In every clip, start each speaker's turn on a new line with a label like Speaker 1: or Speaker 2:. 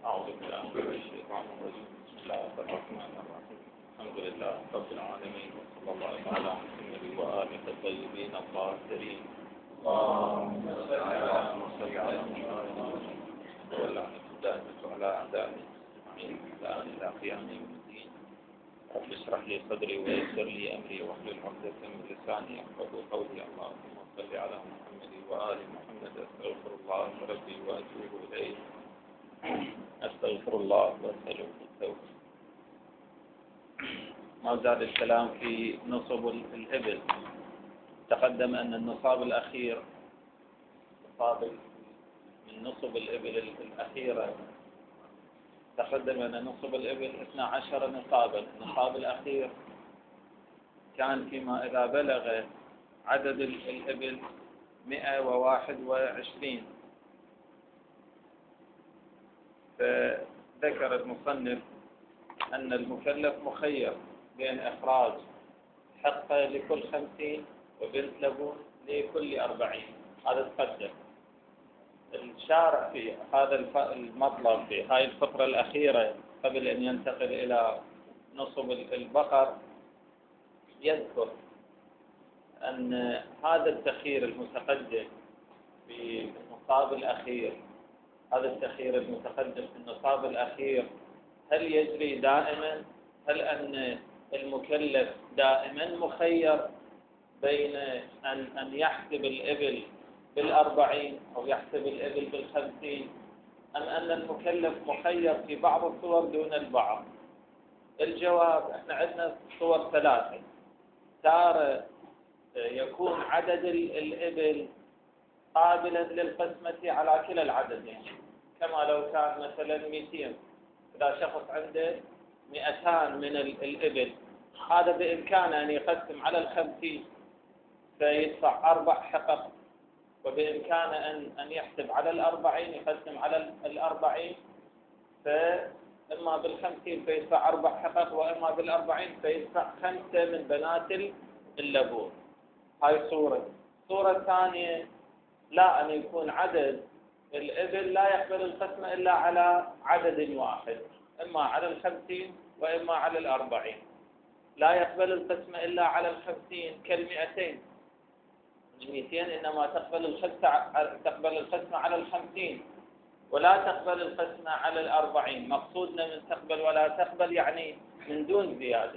Speaker 1: أعوذ بالله من الشيطان الرجيم. بسم الله الرحمن الرحيم. الحمد لله رب العالمين، وصلى الله على محمد وآله الطيبين الطاهرين. اللهم صل على محمد واللعنة الدائمة على أعدائه أجمعين إلى قيام يوم الدين. رب اشرح لي صدري ويسر لي أمري واحلل عقدة من لساني يفقهوا قولي. اللهم صل على محمد وآل محمد. أستغفر الله ربي وأتوب إليه. أستغفر الله وأسأله التوبة. ما زال الكلام في نصب الإبل. تقدم أن النصاب الأخير من نصب الإبل الأخيرة، تقدم أن نصب الإبل 12 نصابا. النصاب الأخير كان فيما إذا بلغ عدد الإبل 121. فذكر المصنف أن المكلف مخير بين إخراج حقة لكل 50 وبنت لبون لكل 40. هذا تقدم. الشارع في هذا المطلب في هاي الفقرة الأخيرة قبل أن ينتقل إلى نصب البقر يذكر أن هذا التخيير المتقدم في النصاب الأخير، هذا التخيير المتقدم في النصاب الأخير هل يجري دائما؟ هل أن المكلف دائما مخير بين أن يحسب الإبل 40 أو يحسب الإبل 50، أم أن المكلف مخير في بعض الصور دون البعض؟ الجواب احنا عندنا صور ثلاثة. تارة يكون عدد الإبل قابلا للقسمة على كلا العددين، كما لو كان مثلا 200. إذا شخص عنده 200 من الإبل، هذا بإمكانه أن يقسم على 50 فيدفع 4 حقق، وبإمكانه أن يحسب على 40 يقسم على 40، فإما 50 فيدفع 4 حقق، وإما 40 فيدفع 5 من بنات اللبون. هاي صورة. صورة ثانية لا، أن يكون عدد الإبل لا يقبل القسمة إلا على عدد واحد، إما على 50 وإما على 40. لا يقبل القسمة إلا على 50 كال200. 200 إنما تقبل القسمة على 50 ولا تقبل القسمة على 40. مقصودنا من تقبل ولا تقبل يعني من دون زيادة.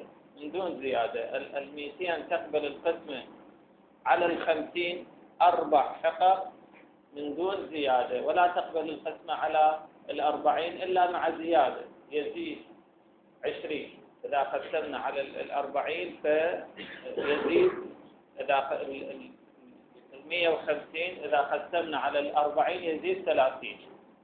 Speaker 1: 200 تقبل القسمة على 50 4 حقق من دون زيادة، ولا تقبل القسمة على 40 إلا مع زيادة، يزيد 20. إذا قسمنا على 40 فيزيد. إذا 150 إذا قسمنا على 40 يزيد 30.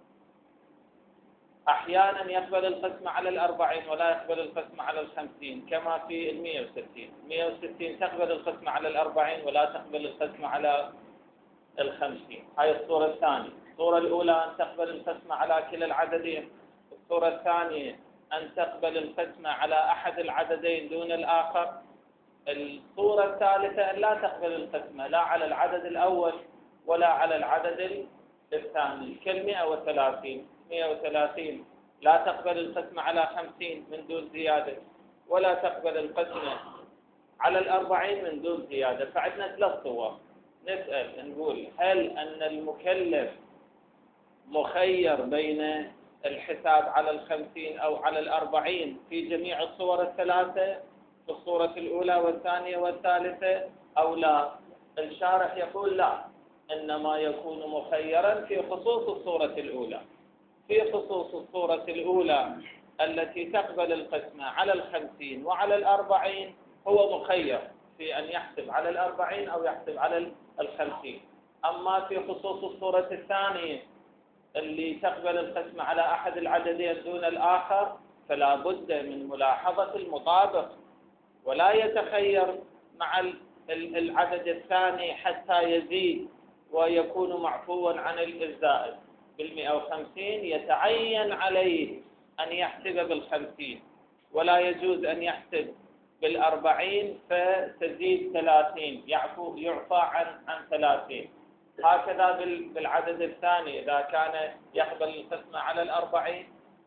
Speaker 1: أحيانا يقبل القسمة على 40 ولا يقبل القسمة على 50، كما في 160. 160 تقبل القسمة على 40 ولا تقبل القسمة على 50. هاي الصورة الثانية. الصورة الأولى أن تقبل القسمة على كلا العددين. الصورة الثانية أن تقبل القسمة على أحد العددين دون الآخر. الصورة الثالثة أن لا تقبل القسمة لا على العدد الأول ولا على العدد الثاني. كال130. 130 لا تقبل القسمة على 50 من دون زيادة، ولا تقبل القسمة على 40 من دون زيادة. فعندنا 3 صور. نسأل نقول هل أن المكلف مخير بين الحساب على 50 أو على 40 في جميع الصور الثلاثة، في الصورة الأولى والثانية والثالثة، أو لا؟ الشارح يقول لا، إنما يكون مخيرا في خصوص الصورة الأولى. في خصوص الصورة الأولى التي تقبل القسمة على 50 وعلى 40 هو مخير في أن يحسب على 40 أو يحسب على 50. أما في خصوص الصورة الثانية اللي تقبل القسمة على أحد العددين دون الآخر فلا بد من ملاحظة المطابق، ولا يتخير مع العدد الثاني حتى يزيد ويكون معفوا عن الزائد. 150 يتعين عليه أن يحسب 50، ولا يجوز أن يحسب 40 فتزيد 30، يعفى عن 30. هكذا بالعدد الثاني إذا كان يقبل القسمة على 40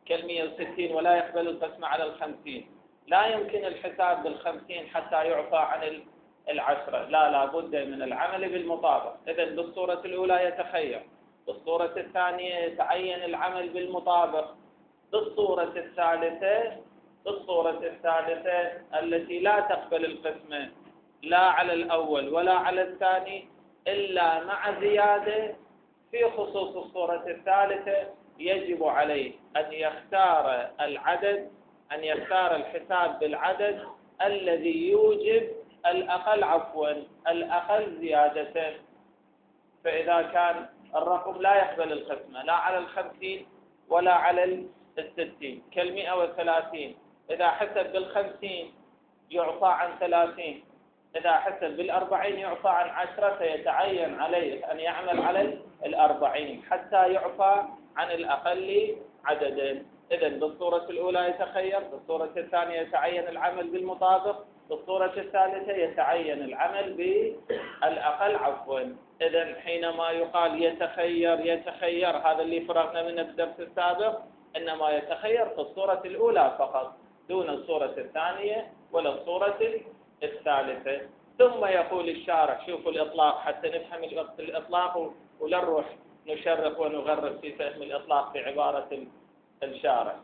Speaker 1: كال160 ولا يقبل القسمة على ال50. لا يمكن الحساب بال50 حتى يعفى عن ال10. لا بد من العمل بالمطابق. إذن بالصورة الأولى يتخير، بالصورة الثانية يتعين العمل بالمطابق، بالصورة الثالثة التي لا تقبل القسمة لا على الأول ولا على الثاني إلا مع زيادة. في خصوص الصورة الثالثة يجب عليه أن يختار الحساب بالعدد الذي يوجب الأقل زيادة. فإذا كان الرقم لا يقبل القسمة لا على ال50 ولا على ال60 كال130، إذا حسب بال50 يعفى عن 30، إذا حسب بال40 يعفى عن 10، فيتعين عليه أن يعمل على ال40 حتى يعفى عن الأقل عددا. إذن بالصورة الأولى يتخير، بالصورة الثانية يتعين العمل بالمطابق، بالصورة الثالثة يتعين العمل بالأقل. إذن حينما يقال يتخير هذا اللي فرغنا من الدرس السابق، إنما يتخير في الصورة الأولى فقط دون الصورة الثانية ولا الصورة الثالثة. ثم يقول الشارح، شوفوا الإطلاق حتى نفهم الإطلاق ولا نروح نشرق ونغرب في فهم الإطلاق في عبارة الشارح.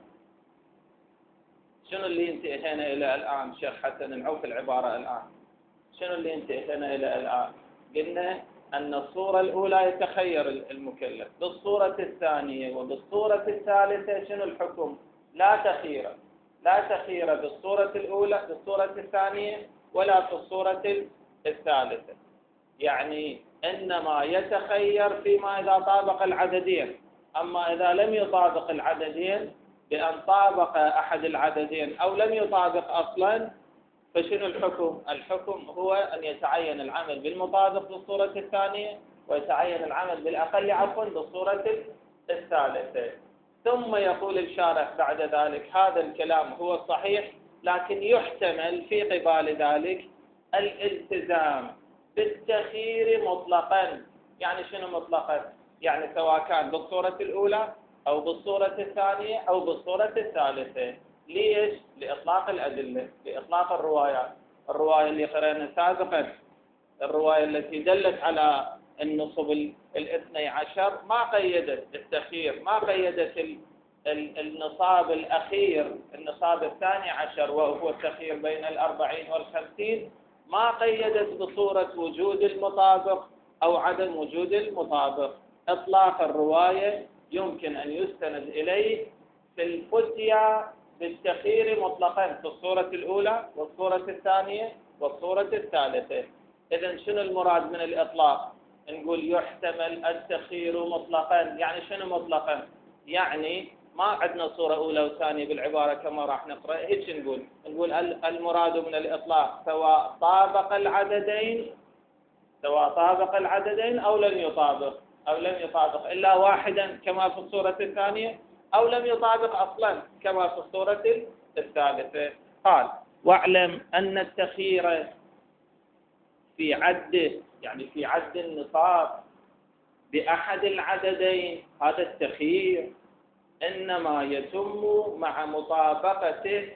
Speaker 1: شنو اللي انتهينا إلى الآن شيخ حسن نعوف العبارة الآن؟ شنو اللي انتهينا إلى الآن؟ قلنا أن الصورة الأولى يتخير المكلف، بالصورة الثانية وبالصورة الثالثة شنو الحكم؟ لا تخير بالصورة الأولى بالصورة الثانية ولا في الصورة الثالثة. يعني إنما يتخير فيما إذا طابق العددين، أما إذا لم يطابق العددين بأن طابق أحد العددين أو لم يطابق أصلا فشنو الحكم؟ الحكم هو أن يتعين العمل بالمطابق بالصورة الثانية ويتعين العمل بالأقل بالصورة الثالثة. ثم يقول الشارح بعد ذلك هذا الكلام هو الصحيح، لكن يحتمل في قبال ذلك الالتزام بالتخيير مطلقا. يعني شنو مطلقا؟ يعني سواء كان بالصورة الأولى أو بالصورة الثانية أو بالصورة الثالثة. ليش؟ لإطلاق الأدلة، لإطلاق الروايات. الرواية اللي قرأنا سابقا، الرواية التي دلت على النصب 12 ما قيدت التخيير، ما قيدت النصاب الأخير، النصاب 12 وهو التخيير بين 40 وال50، ما قيدت بصورة وجود المطابق أو عدم وجود المطابق. إطلاق الرواية يمكن أن يستند إليه في الفتية بالتخيير مطلقا في الصورة الأولى والصورة الثانية والصورة الثالثة. إذن شنو المراد من الإطلاق؟ نقول يحتمل التخيير مطلقا. يعني شنو مطلقا؟ يعني ما عندنا صورة أولى وثانية بالعبارة كما راح نقرأ، هيك نقول المراد من الإطلاق سواء طابق العددين أو لم يطابق إلا واحدا كما في الصورة الثانية، أو لم يطابق أصلا كما في الصورة الثالثة. قال: واعلم أن التخيير في عد النصاب بأحد العددين، هذا التخيير إنما يتم مع مطابقته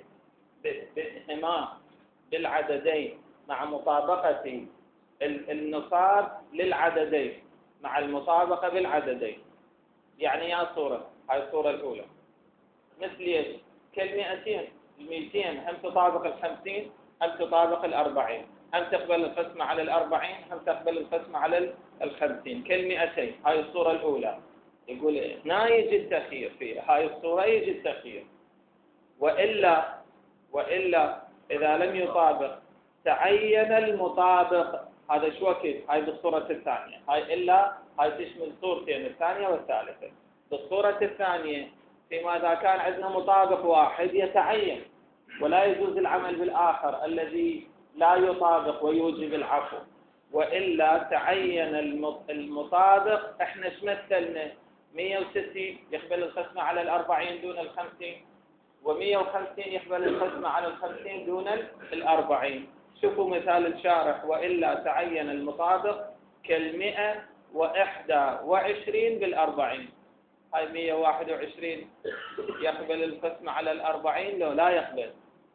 Speaker 1: بالعددين، مع مطابقة النصاب للعددين مع المطابقة بالعددين. يعني يا صورة، هاي الصورة الأولى مثل ايش؟ كال200 هم تطابق ال50 هم تطابق ال40، هم تقبل القسمة على ال40 هم تقبل القسمة على ال50. كال200 هاي الصورة الأولى. يقول هنا يجي التخيير فيها، هاي الصورة يجي التخيير. وإلا إذا لم يطابق تعين المطابق. هذا شو وقت؟ هاي بالصورة الثانية، هاي تشمل صورتين، الثانية والثالثة. بالصورة الثانية فيما إذا كان عندنا مطابق واحد يتعين ولا يجوز العمل بالآخر الذي لا يطابق ويوجب العفو. وإلا تعين المطابق. احنا مثلنا 160 يقبل القسمة على ال40 دون ال50، و150 يقبل القسمة على ال50 دون ال40. شوفوا مثال الشارح: وإلا تعين المطابق كال121 بال40. هاي 121 يقبل القسمة على الأربعين لو لا يقبل؟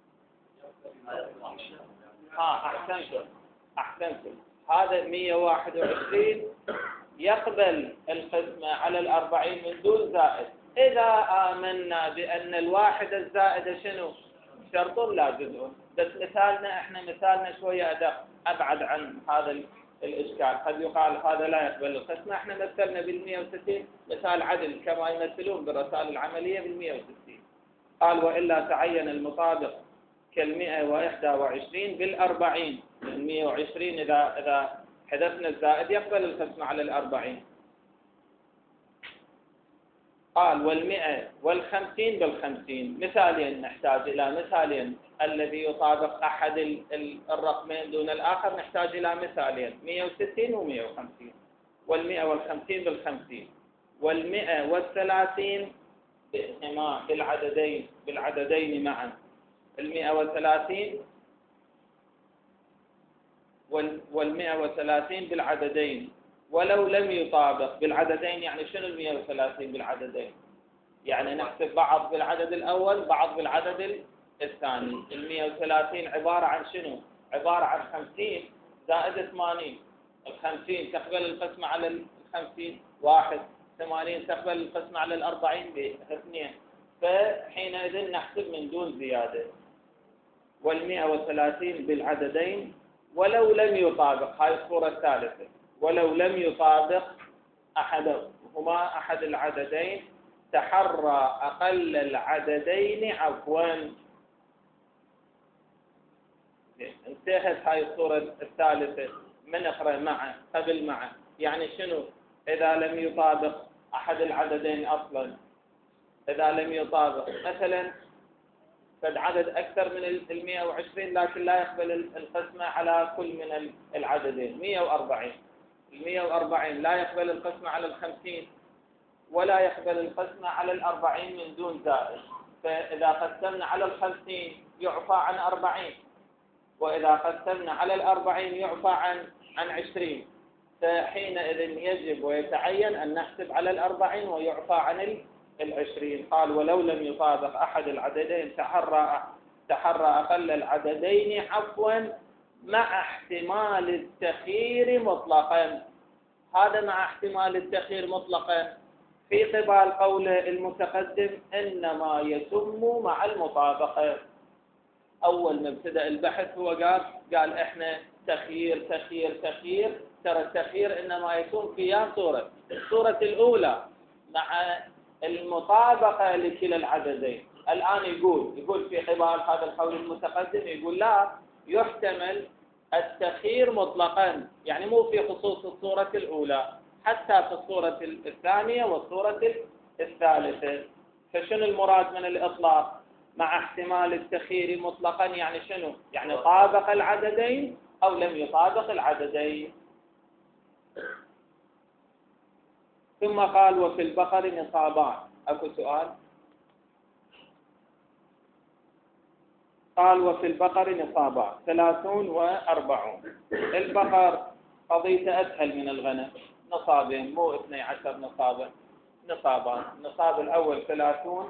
Speaker 1: أحسنتم. هذا 121 يقبل القسمة على الأربعين من دون زائد. إذا آمنا بأن الواحد الزائد شنو؟ شرط لا جزء. بس مثالنا شوية أدق، أبعد عن هذا الإشكال. قد يقال هذا لا يقبل القسمة. احنا مثلنا بال160 مثال عدل كما يمثلون بالرسائل العملية بال160. قال وإلا تعين المطابق كال121 بالأربعين. 120 إذا حذفنا الزائد يقبل القسمة على الأربعين. قال 150 بالخمسين. مثالين نحتاج إلى مثالين، الذي يطابق أحد الرقمين دون الآخر نحتاج إلى مثالين، 160 و150. 150 بالخمسين، 130 بالعددين معا. 130 130 بالعددين ولو لم يطابق بالعددين. يعني شنو 130 بالعددين؟ يعني نحسب بعض بالعدد الأول بعض بالعدد الثاني. 130 عبارة عن شنو؟ عبارة عن 50 زائد 80. 50 تقبل القسمة على 50 1. 80 تقبل القسمة على 40 2. فحينئذ نحسب من دون زيادة. 130 بالعددين ولو لم يطابق. هاي الصورة الثالثة. ولو لم يطابق أحد العددين تحرى أقل العددين عفوا. انتهت هاي الصورة الثالثة. من نقرأ معه قبل معه. يعني شنو؟ إذا لم يطابق أحد العددين أصلا، إذا لم يطابق مثلا قد عدد أكثر من 120 لكن لا يقبل القسمة على كل من العددين. 140. 140 لا يقبل القسمة على 50 ولا يقبل القسمة على 40 من دون زائد. فإذا قسمنا على 50 يعفى عن 40، وإذا قسمنا على 40 يعفى عن 20. فحينئذ يجب ويتعين أن نحسب على 40 ويعفى عن 20. قال ولو لم يطابق أحد العددين تحرى أقل العددين عفوا مع احتمال التخيير مطلقا. هذا مع احتمال التخيير مطلقا في قبال قول المتقدم إنما يتم مع المطابقة. أول ما ابتدأ البحث هو قال إحنا تخيير. ترى التخيير إنما يكون في صورة. الصورة الأولى مع المطابقة لكلا العددين. الآن يقول في قبال هذا القول المتقدم، يقول لا يحتمل التخيير مطلقا، يعني مو في خصوص الصورة الأولى، حتى في الصورة الثانية والصورة الثالثة. فشنو المراد من الإطلاق؟ مع احتمال التخيير مطلقا يعني شنو؟ يعني طابق العددين أو لم يطابق العددين. ثم قال وفي البقر نصابان. أكو سؤال؟ قال وفي البقر نصابان 30 و40. البقر قضيته أسهل من الغنم، نصابين مو 12 نصابا، نصابان. النصاب الأول 30،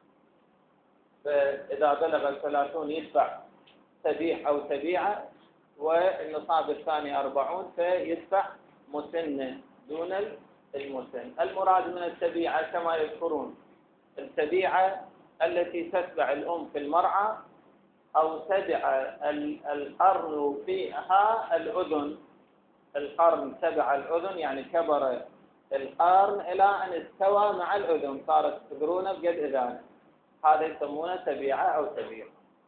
Speaker 1: فإذا بلغ 30 يدفع تبيع أو تبيعة، والنصاب الثاني 40 فيدفع مسنة دون المسن. المراد من التبيعة كما يذكرون التبيعة التي تتبع الأم في المرعى أو تبع القرن فيها الأذن. القرن تبع الأذن يعني كبر القرن إلى أن استوى مع الأذن، صارت تقرونه بقد أذان، هذا يسمونه تبيعة أو تبيع.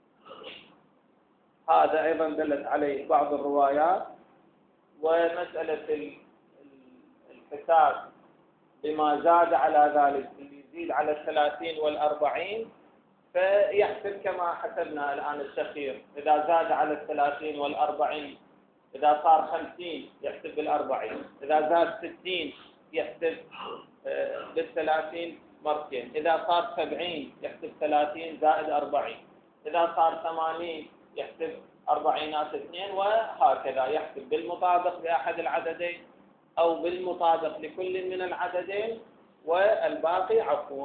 Speaker 1: هذا أيضا دلت عليه بعض الروايات. ومسألة الحساب بما زاد على ذلك، اللي يزيد على 30 وال40 فيحسب كما حسبنا الآن التخيير. إذا زاد على 30 وال40، إذا صار 50 يحسب بال40، إذا زاد 60 يحسب بال30 مرتين، إذا صار 70 يحسب 30 زائد 40، إذا صار 80 يحسب 40 وهكذا. يحسب بالمطابق لأحد العددين أو بالمطابق لكل من العددين والباقي عفو.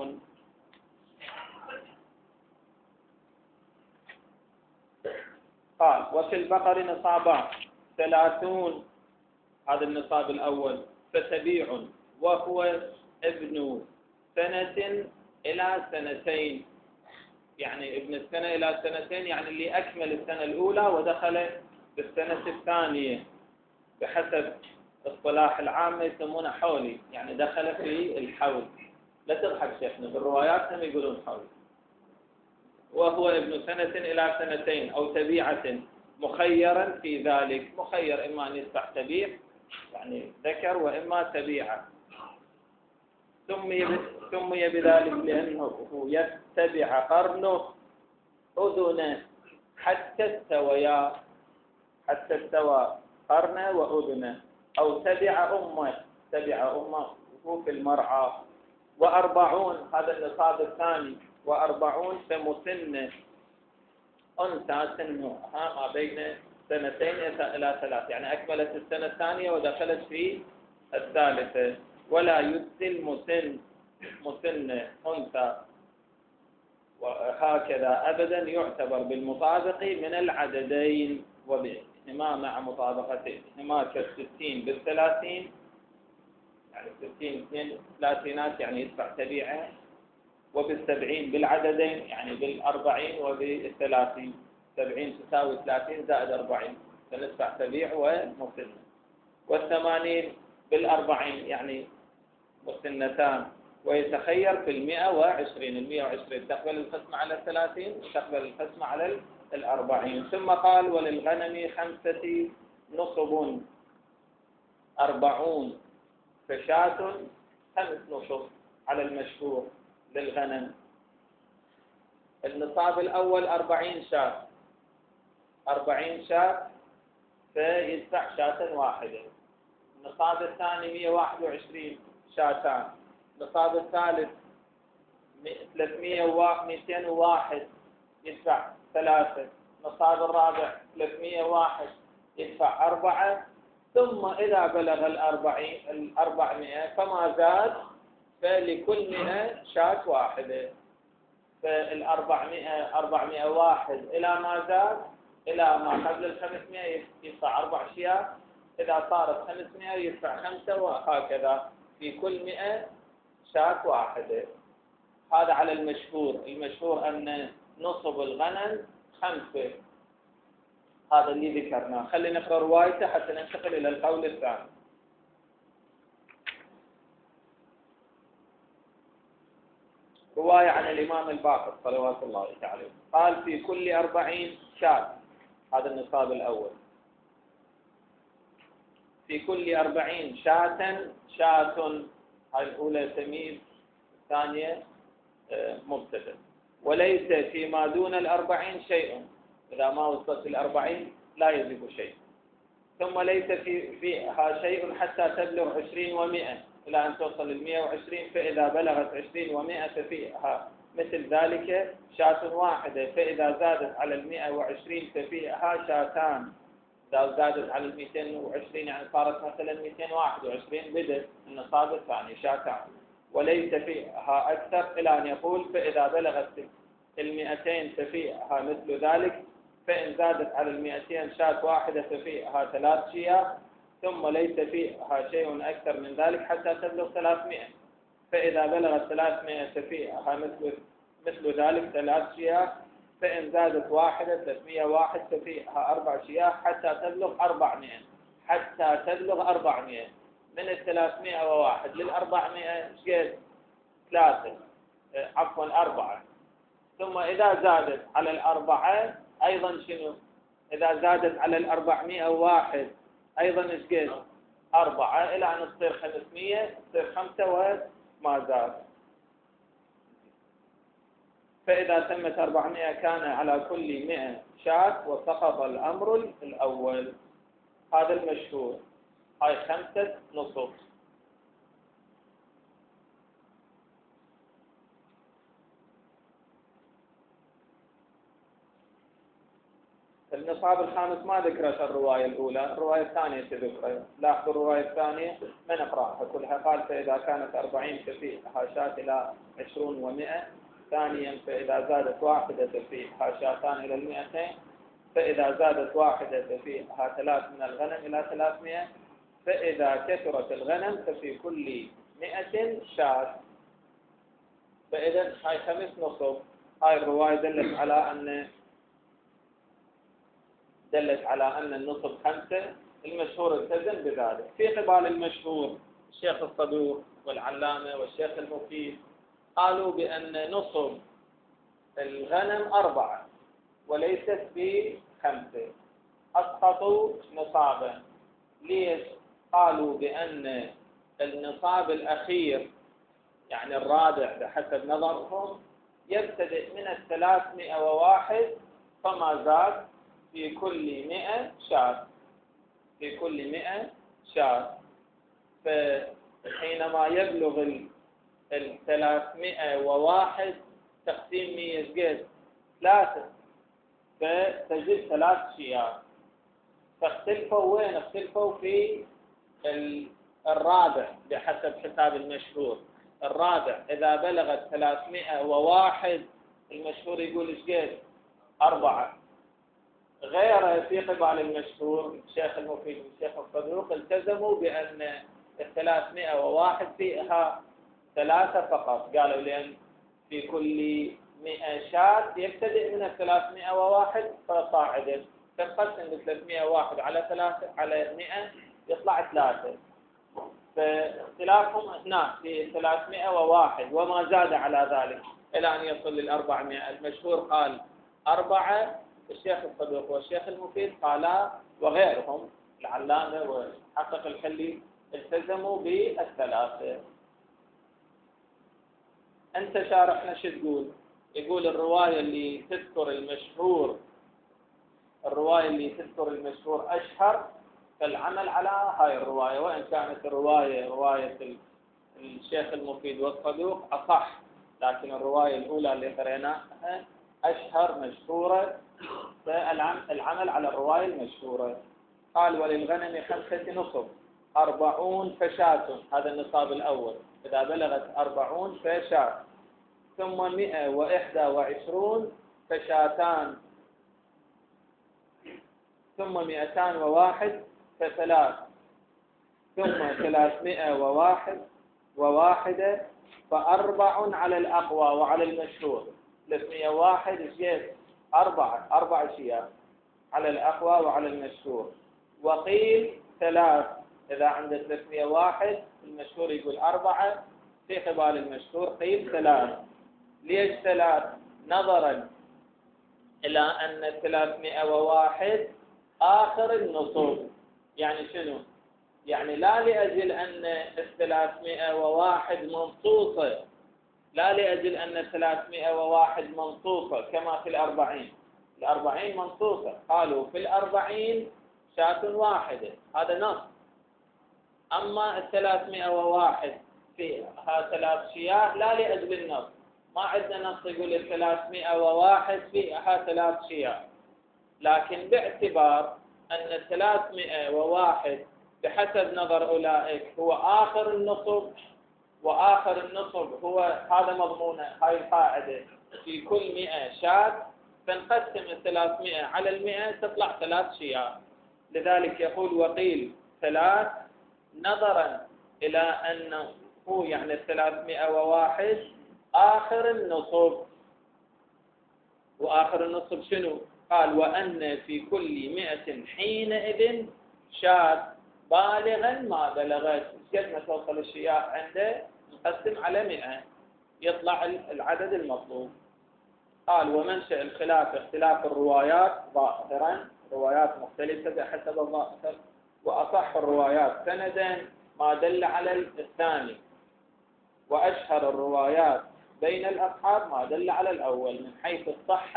Speaker 1: قال وفي البقر نصابان 30، هذا النصاب الأول، فتبيع وهو ابن سنة إلى سنتين، يعني ابن السنة إلى سنتين، يعني اللي أكمل السنة الأولى ودخل بالسنة الثانية، بحسب اصطلاح العامة يسمونه حولي، يعني دخل في الحول. لا تضحك شيخنا، بالروايات هم يقولون حولي. وهو ابن سنة إلى سنتين أو تبيعة مخيرا في ذلك، مخير إما أن يصبح تبيع يعني ذكر، وإما تبيعة. سمي بذلك لأنه يتبع قرنه أذنه حتى استويا، حتى استوى قرنه وأذنه، أو تبع أمه، تبع أمه وهو في المرعى. 40 هذا النصاب الثاني، 40 فمسنة أنثى سنها ما بين سنتين إلى 3، يعني أكملت السنة الثانية ودخلت في الثالثة. ولا يجزي المسن مسنة أنثى وهكذا أبدا، يعتبر بالمطابق من العددين، وبهما مع مطابقتهما كالستين بالثلاثين، يعني 60 2 ثلاثينات يعني يدفع تبيعه، وبال70 بالعددين يعني بال40 وبال30، 70 تساوي 30 زائد 40 فندفع تبيع ومسنة. وال80 بال40 يعني مسنتان، ويتخير في 120 تقبل القسمة على 30 وتقبل القسمة على 40. ثم قال وللغنم 5 نصب 40 فشاة 5 نصب على المشهور للغنم. النصاب الأول 40 شاة، 40 شاة فيدفع شاة واحدة. النصاب الثاني 121 شاتان. النصاب الثالث 201 يدفع 3. النصاب الرابع 301 يدفع 4. ثم إذا بلغ 400 فما زاد فلكل 100 شاة واحدة. فال400 401 إلى ما زاد إلى ما قبل 500 يدفع 4 شياه، إذا صارت 500 يدفع 5، وهكذا في كل 100 شاة واحدة. هذا على المشهور. المشهور أن نصب الغنم 5، هذا اللي ذكرناه. خلينا نقرأ روايته حتى ننتقل إلى القول الثاني. رواية عن الإمام الباقر صلوات الله عليه، قال في كل 40 شاة، هذا النصاب الأول، في كل 40 شاة شاة، هاي الأولى تمييز، الثانية مبتدأ. وليس فيما دون 40 شيء، إذا ما وصلت 40 لا يجب شيء. ثم ليس فيها شيء حتى تبلغ 20 و100 إلى أن توصل 120، فإذا بلغت 20 و100 ففيها مثل ذلك شاة واحدة، فإذا زادت على 120 ففيها شاتان. إذا زادت على 220 يعني صارت مثلا 221 بدء النصاب الثاني شاتان. وليس فيها أكثر إلى أن يقول فإذا بلغت 200 ففيها مثل ذلك، فإن زادت على 200 شاة واحدة ففيها 3 شياه. ثم ليس فيها شيء أكثر من ذلك حتى تبلغ 300، فإذا بلغت 300 ففيها مثل ذلك 3 شياه. فإن زادت واحدة 301 ففيها 4 شياه حتى تبلغ 400، حتى تبلغ 400. من 301 لل400 شقد 3 عفوا 4. ثم إذا زادت على 4 أيضا شنو؟ إذا زادت على 401 أيضا شقد 4 إلى أن تصير 500، تصير 5 وما زاد. فإذا تمت 400 كان على كل 100 شاة وسقط الأمر الأول. هذا المشهور. هاي 5 نصف. النصاب الخامس ما ذكرت الرواية الأولى، الرواية الثانية تذكر. لاحظوا الرواية الثانية ما نقرأها كلها. قال فإذا كانت 40 ففي حاشات إلى 20 و100. ثانيا فإذا زادت واحدة ففي حاشاتان إلى 200. فإذا زادت واحدة ففيها 3 من الغنم إلى 300. فإذا كثرت الغنم ففي كل 100 شاة. فإذا هاي 5 نصب. هاي الرواية دلت على أن النصب 5. المشهور التزم بذلك. في قبال المشهور الشيخ الصدوق والعلامة والشيخ المفيد قالوا بأن نصب الغنم 4 وليست ب5. أسقطوا نصابا. ليش؟ قالوا بأن النصاب الأخير يعني الرابع بحسب نظرهم يبتدئ من 301 فما زاد في كل 100 شاة. في كل 100 شاة. فحينما يبلغ 301 تقسيم 100 قد 3. فتجد 3 شياه. فاختلفوا وين؟ اختلفوا في الرابع بحسب حساب المشهور. الرابع إذا بلغت 301 المشهور يقول ايش قد 4. غير في قبال المشهور الشيخ المفيد والشيخ الصدوق التزموا بأن 301 فيها 3 فقط. قالوا لأن في كل 100 شاة يبتدئ من 301 فصاعدا. تنقسم 301 على 3 على 100 يطلع 3. فاختلافهم هناك في 301 وما زاد على ذلك إلى أن يصل لل400. المشهور قال 4. الشيخ الصدوق والشيخ المفيد قالا وغيرهم العلامة وحقق الحلي التزموا بال3. أنت شارحنا شو تقول؟ يقول الرواية اللي تذكر المشهور أشهر فالعمل على هاي الرواية. وإن كانت رواية الشيخ المفيد والصدوق أصح، لكن الرواية الأولى اللي قريناها أشهر مشهورة. فالعمل على الرواية المشهورة. قال وللغنم 5 نصب 40 فشاة. هذا النصاب الأول. إذا بلغت 40 فشاة. ثم 121 فشاتان. ثم 201 فثلاث. ثم 301 وواحدة ف4 على الأقوى وعلى المشهور. 301 زيادة 4 شياه على الأقوى وعلى المشهور. وقيل 3. إذا عند 301 المشهور يقول 4. في قبال المشهور قيل 3. ليش 3؟ نظرا إلى أن 301 آخر النصوص. يعني شنو؟ يعني لا لأجل أن 301 منصوصة، لا لأجل أن 301 منصوصة كما في 40. 40 منصوصة. قالوا في 40 شاة واحدة، هذا نص. أما 301 فيها 3 شياه لا لأجل النص. ما عندنا نص يقول 301 فيها 3 شياه، لكن باعتبار أن 301 بحسب نظر أولئك هو آخر النصب، وآخر النصب هو هذا مضمونه هاي القاعدة في كل 100 شاة، فنقسم 300 على 100 تطلع 3 شياه. لذلك يقول وقيل 3 نظرا إلى أنه هو يعني 301 آخر النصب. وآخر النصب شنو؟ قال وأن في كل 100 حينئذ شاة بالغا ما بلغت. قد ما توصل الشياه عنده نقسم على 100 يطلع العدد المطلوب. قال ومنشأ الخلاف اختلاف الروايات ظاهرا. روايات مختلفة بحسب الظاهر. وأصح الروايات سندا ما دل على الثاني. وأشهر الروايات بين الأصحاب ما دل على الأول من حيث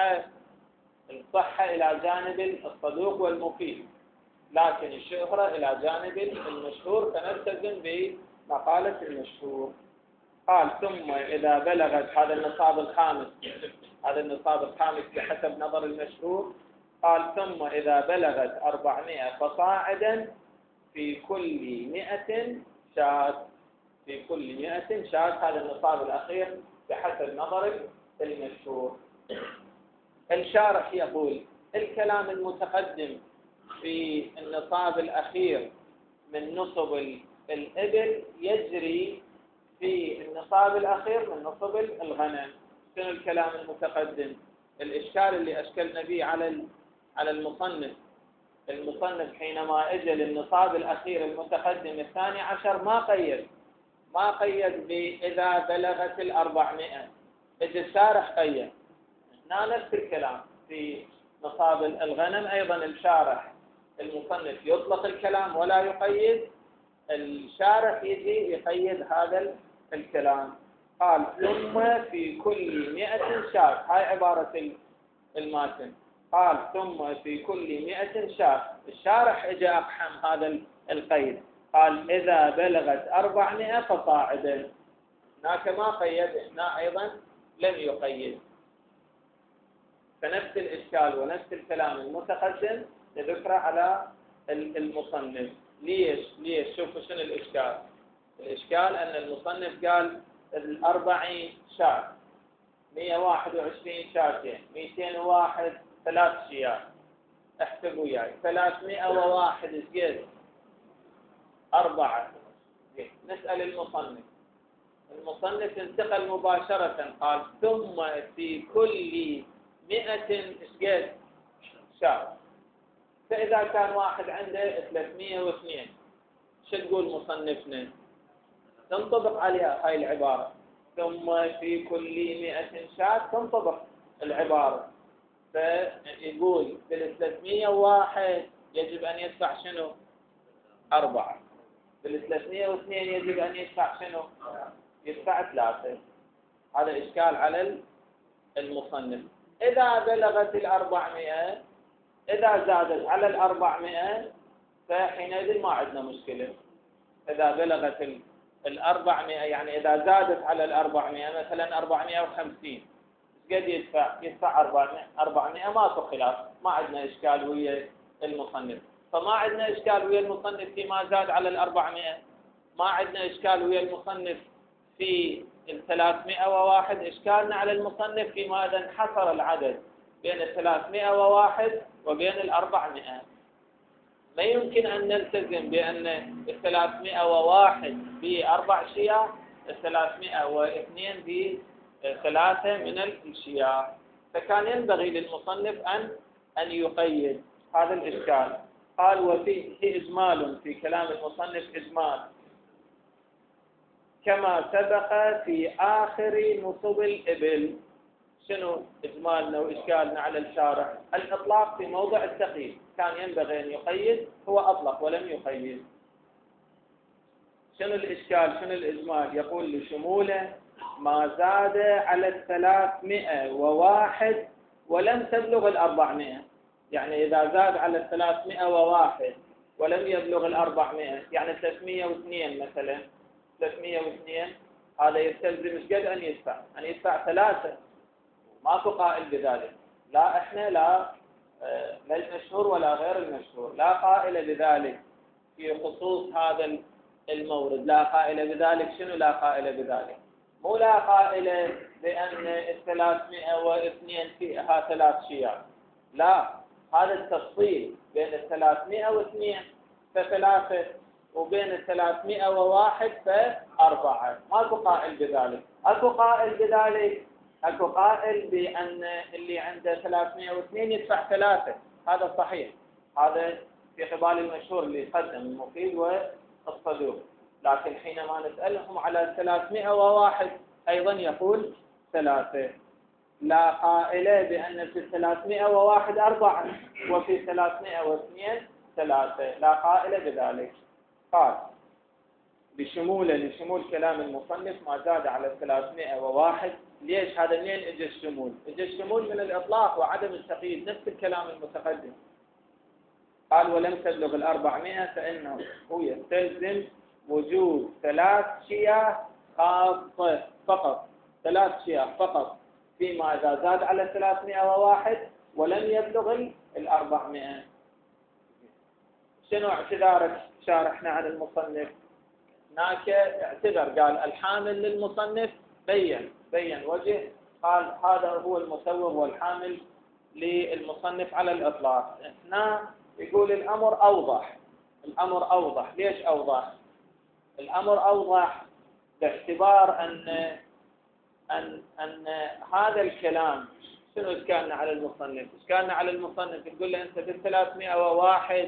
Speaker 1: الصحة إلى جانب الصدوق والمفيد، لكن الشهرة إلى جانب المشهور، فنلتزم بمقالة المشهور. قال ثم إذا بلغت هذا النصاب الخامس بحسب نظر المشهور قال ثم إذا بلغت 400 فصاعدا في كل 100 شاة. في كل 100 شاة، هذا النصاب الأخير بحسب نظر المشهور. الشارح يقول الكلام المتقدم في النصاب الأخير من نصب الإبل يجري في النصاب الأخير من نصب الغنم. شنو الكلام المتقدم؟ الإشكال اللي أشكلنا به على المصنف حينما اجى للنصاب الأخير المتقدم 12 ما قيد بإذا بلغت 400. اجى الشارح قيد. هنا نفس الكلام في نصاب الغنم، أيضا الشارح المصنف يطلق الكلام ولا يقيد، الشارح يجي يقيد هذا الكلام. قال ثم في كل 100 شاة، هاي عبارة الماتن. قال ثم في كل 100 شاة. الشارح اجى أقحم هذا القيد، قال إذا بلغت 400 فصاعدا. هناك ما قيد، هنا أيضا لم يقيد. فنفس الإشكال ونفس الكلام المتقدم لذكره على المصنف. ليش؟ شوفوا شنو الإشكال. الإشكال أن المصنف قال 40 شاة، 121 شاتين، 201 3 شيات. احسبوا وياي 301 ايش قد؟ 4. نسأل المصنف انتقل مباشرة، قال ثم في كل 100 ايش قد؟ شاة. فإذا كان واحد عنده 302، شو تقول مصنفنا؟ تنطبق عليها هاي العبارة، ثم في كل 100 شاة تنطبق العبارة. فيقول بال 301 يجب أن يدفع شنو؟ 4. بال 302 يجب أن يدفع شنو؟ يدفع 3. هذا إشكال على المصنف. إذا بلغت 400، إذا زادت على 400 فحينئذ ما عندنا مشكلة. إذا بلغت 400، يعني إذا زادت على 400، مثلا 450، قد يدفع 400 ماكو خلاف، ما عندنا إشكال ويا المصنف. فما عندنا إشكال ويا المصنف فيما زاد على 400، ما عندنا إشكال ويا المصنف في 301. إشكالنا على المصنف فيما إذا انحصر العدد بين 301 وبين 400. ما يمكن أن نلتزم بأن 301 ب4 شياه، 302 ب3 من الشياه. فكان ينبغي للمصنف أن يقيد هذا الإشكال. قال وفيه إجمال، في كلام المصنف إجمال كما سبق في آخر نصب الإبل. شنو إجمالنا وإشكالنا على الشارح؟ الإطلاق في موضع التقييد، كان ينبغي أن يقيد، هو أطلق ولم يقيد. شنو الإشكال؟ شنو الإجمال؟ يقول لشموله ما زاد على 301 ولم تبلغ 400. يعني إذا زاد على 301 ولم يبلغ 400، يعني 302 مثلا، 302 هذا يستلزم ايش قد أن يدفع؟ أن يدفع 3. ماكو قائل بذلك، لا احنا لا المشهور ولا غير المشهور، لا قائل بذلك في خصوص هذا المورد، لا قائل بذلك. شنو لا قائل بذلك؟ مو لا قائل بأن 302 فيها 3 شياه، لا، هذا التفصيل بين 302 ف3 وبين 301 ف4، ماكو قائل بذلك. اكو قائل بذلك، اكو قائل بأن اللي عنده 302 يدفع 3، هذا صحيح، هذا في قبال المشهور اللي قدم المفيد والصدوق. لكن حينما نسألهم على 301 أيضا يقول 3. لا قائل بأن في 301 4 وفي 302 3، لا قائل بذلك. قال لشمول كلام المصنف ما زاد على 301. ليش هذا؟ منين اجى الشمول؟ اجى الشمول من الإطلاق وعدم التقييد، نفس الكلام المتقدم. قال ولم تبلغ 400 فإنه هو يستلزم وجود 3 شياه خاصة فقط، 3 شياه فقط، فيما إذا زاد على 301 ولم يبلغ 400. شنو اعتذارك شارحنا عن المصنف؟ هناك اعتذر، قال الحامل للمصنف بين وجه، قال هذا هو المسوغ والحامل للمصنف على الإطلاق. هنا يقول الأمر أوضح. ليش أوضح؟ الأمر أوضح باعتبار أن هذا الكلام شنو إشكالنا على المصنف؟ إشكالنا على المصنف تقول له أنت بال301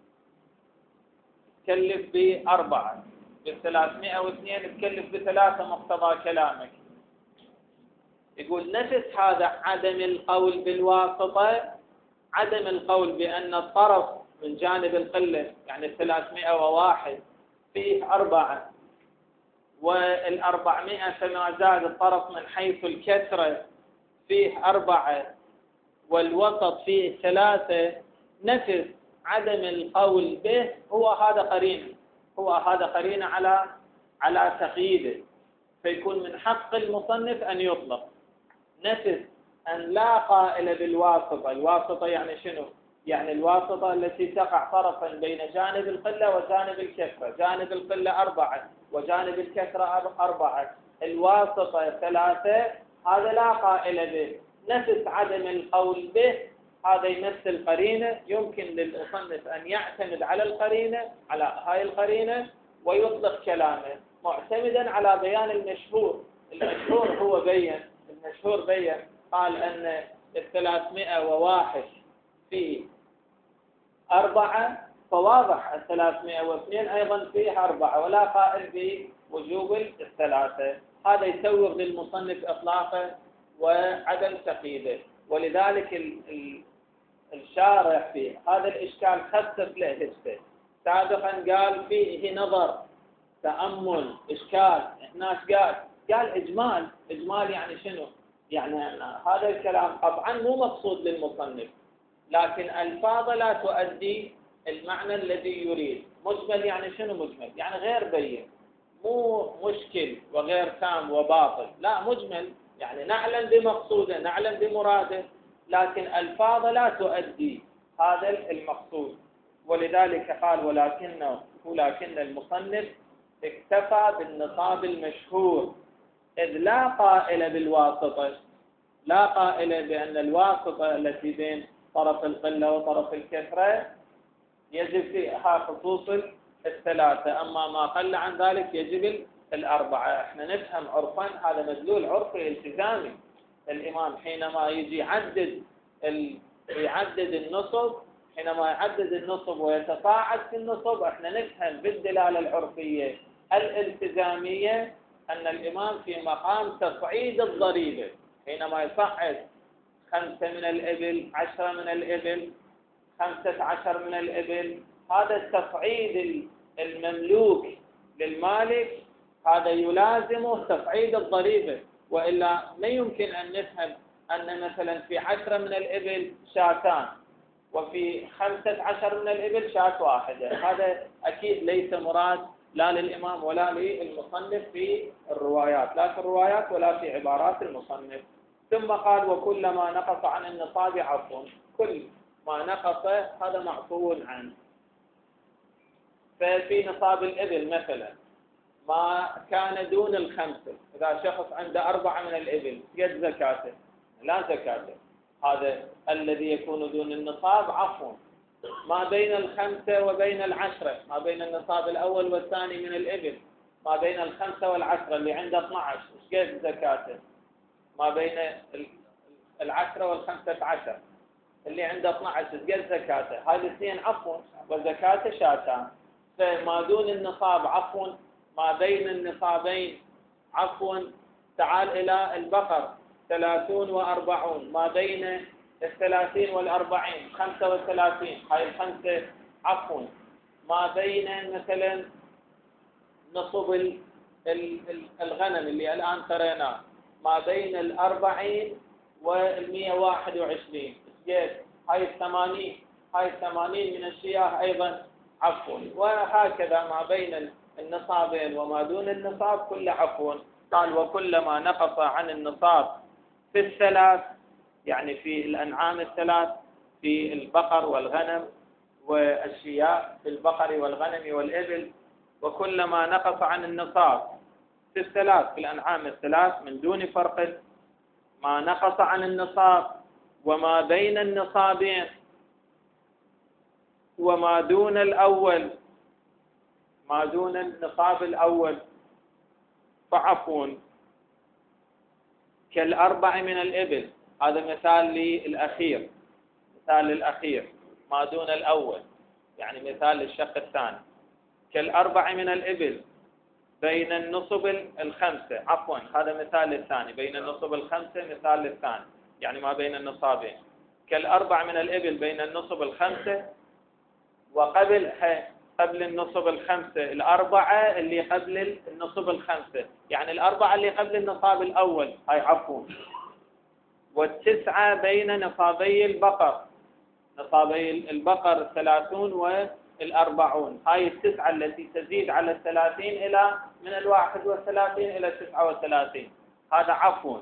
Speaker 1: تكلف ب4، بال302 تكلف ب3 مقتضى كلامك. يقول نفس هذا عدم القول بالواسطة، عدم القول بأن الطرف من جانب القلة، يعني 301 فيه 4، وال400 فما زاد الطرف من حيث الكثرة فيه 4، والوسط فيه 3. نفس عدم القول به هو هذا قرينة على تقييده، فيكون من حق المصنف أن يطلق. نفس أن لا قائل بالواسطة. الواسطة يعني شنو؟ يعني الواسطة التي تقع طرفا بين جانب القلة وجانب الكثرة، جانب القلة 4 وجانب الكثرة 4، الواسطة 3، هذا لا قائل به. نفس عدم القول به هذا يمثل قرينة، يمكن للمصنف أن يعتمد على القرينة، على هاي القرينة، ويطلق كلامه معتمدا على بيان المشهور. المشهور هو المشهور بين، قال أن 301 في 4، فواضح 302 أيضا فيه 4، ولا قائل بوجوب 3. هذا يسوغ للمصنف إطلاقه وعدم تقييده. ولذلك الشارح في هذا الإشكال خصص له هسه. سابقا قال فيه نظر، تأمل، إشكال. هنا قال إجمال يعني شنو؟ يعني هذا الكلام طبعا مو مقصود للمصنف، لكن الفاظ لا تؤدي المعنى الذي يريد. مجمل يعني شنو مجمل؟ يعني غير بين، مو مشكل وغير تام وباطل، لا، مجمل يعني نعلم بمقصوده، نعلم بمراده، لكن الفاظ لا تؤدي هذا المقصود. ولذلك قال ولكن المصنف اكتفى بالنصاب المشهور، إذ لا قائل بالواسطة، لا قائل بأن الواسطة التي بين طرف القلة وطرف الكثرة يجب فيها خصوص 3، أما ما قل عن ذلك يجب 4. احنا نفهم عرفا، هذا مدلول عرفي التزامي. الإمام حينما يجي يعدد النصب، حينما يعدد النصب ويتصاعد في النصب، احنا نفهم بالدلالة العرفية الالتزامية أن الإمام في مقام تصعيد الضريبة. حينما يصعد 5 من الإبل، 10 من الإبل، 15 من الإبل، هذا التصعيد المملوك للمالك هذا يلازمه تصعيد الضريبة، وإلا ما يمكن أن نفهم أن مثلا في 10 من الإبل شاتان وفي 15 من الإبل شاة واحدة. هذا أكيد ليس مراد لا للإمام ولا للمصنف في الروايات، لا في الروايات ولا في عبارات المصنف. ثم قال وكلما نقص عن النصاب عفو. كل ما نقص هذا معفو عنه. ففي نصاب الإبل مثلا ما كان دون 5، إذا شخص عنده 4 من الإبل قد زكاته؟ لا زكاته. هذا الذي يكون دون النصاب عفو. ما بين 5 وبين 10، ما بين النصاب الأول والثاني من الإبل، ما بين 5 والعشرة اللي عنده 12 قد زكاته؟ ما بين 10 وال15 اللي عنده 12 قد زكاته؟ هذه الاثنين عفو، وزكاته شاتان. فما دون النصاب عفو، ما بين النصابين عفو. تعال إلى البقر 30 و40، ما بين 30 وال40 35، هاي الخمسة عفو. ما بين مثلا نصب الغنم اللي الآن قريناه، ما بين 40 و121 هاي 80، هاي 80 من الشياه أيضا عفو. وهكذا ما بين النصابين وما دون النصاب كله عفو. قال وكلما نقص عن النصاب في 3 يعني في الأنعام الثلاث، في البقر والغنم والشياء، في البقر والغنم والإبل، وكلما نقص عن النصاب في الثلاث، في الأنعام الثلاث من دون فرق، ما نقص عن النصاب وما بين النصابين وما دون الأول، ما دون النصاب الأول، فعفو كالأربع من الإبل. هذا مثال للأخير، مثال الأخير ما دون الأول، يعني مثال للشق الثاني. كالأربع من الإبل بين النصب الخمسة، عفوا هذا مثال الثاني، بين النصب الخمسة مثال للثاني، يعني ما بين النصابين. كالأربع من الإبل بين النصب الخمسة، وقبل قبل النصب الخمسة الأربعة اللي قبل النصب الخمسة، يعني الأربعة اللي قبل النصاب الأول هاي عفوا. والتسعة بين نصابي البقر، نصابي البقر 30 والأربعون، هاي التسعة التي تزيد على 30 إلى من 31 إلى 39، هذا عفو.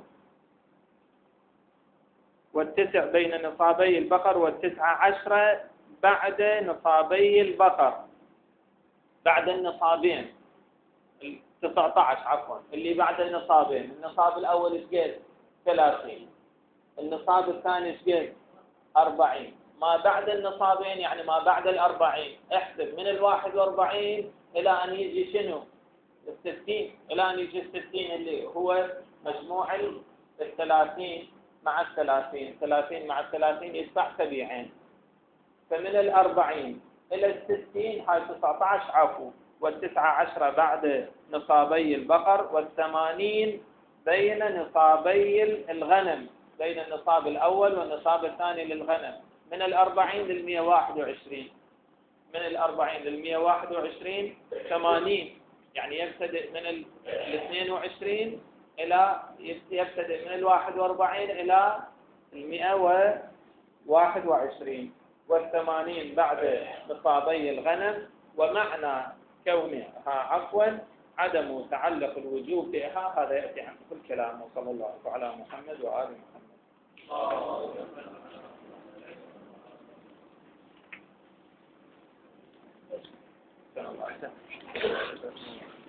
Speaker 1: والتسع بين نصابي البقر، والتسعة عشرة بعد نصابي البقر، بعد النصابين 19 عفوا، اللي بعد النصابين. النصاب الأول شقد 30، النصاب الثاني شقد 40، ما بعد النصابين يعني ما بعد 40 احسب من 41 إلى أن يجي شنو 60، إلى أن يجي 60 اللي هو مجموع 30 مع 30، 30 مع 30 يتبع 70. فمن 40 إلى 60 هاي 19 عفو. وال19 بعد نصابي البقر، وال80 بين نصابي الغنم، بين النصاب الأول والنصاب الثاني للغنم. من 40 لل 121، من 40 لل 121 80، يعني يبتدئ من 22 إلى يبتدئ من 41 إلى 121. وال80 بعد نصابي الغنم. ومعنى كونها عفوا عدم تعلق الوجوب بها، هذا يأتي عن كل كلام. وصلى الله على محمد وآل محمد.